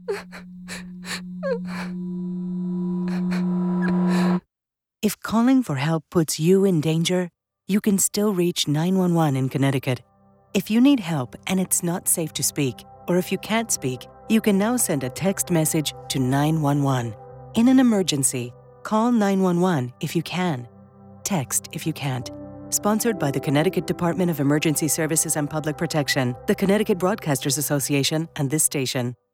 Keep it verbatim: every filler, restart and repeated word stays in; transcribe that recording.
If calling for help puts you in danger, you can still reach nine one one in Connecticut. If you need help and it's not safe to speak, or if you can't speak, you can now send a text message to nine one one. In an emergency, call nine one one if you can. Text if you can't. Sponsored by the Connecticut Department of Emergency Services and Public Protection, the Connecticut Broadcasters Association, and this station.